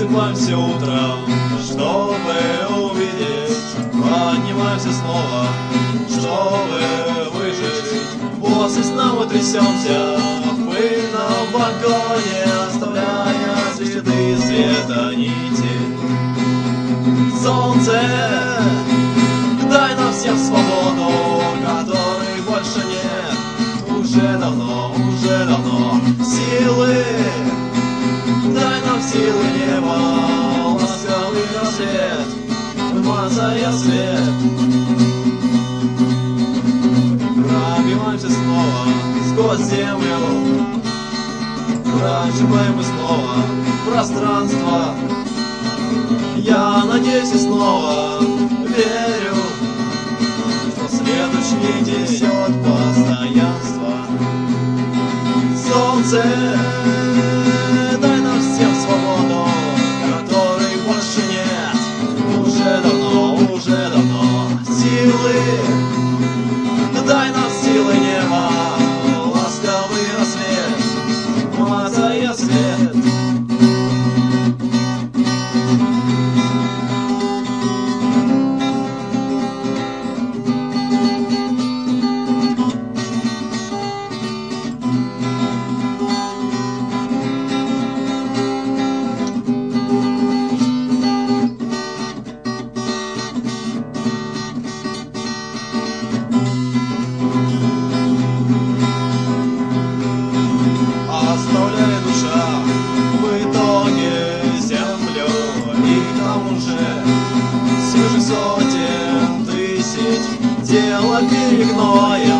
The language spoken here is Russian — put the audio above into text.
Просыпаемся утром, чтобы увидеть, поднимаемся снова, чтобы выжить. После сна мы трясемся в пыльном вагоне, оставляя следы света нити. Солнце, дай нам всем свободу, которой больше нет. Уже давно силы, дай нам силы неба, ласковый рассвет, вымазая свет. Пробиваемся снова сквозь землю, проживаем мы снова пространство. Я надеюсь и снова верю, что следующий несет постоянство. Солнце, дай нам всем свободу, которой больше нет. Уже давно силы, дай нам силы неба, ласковый рассвет, мазая свет. Оставляет душа в итоге землю, и там уже свыше сотен тысяч тело перегноя.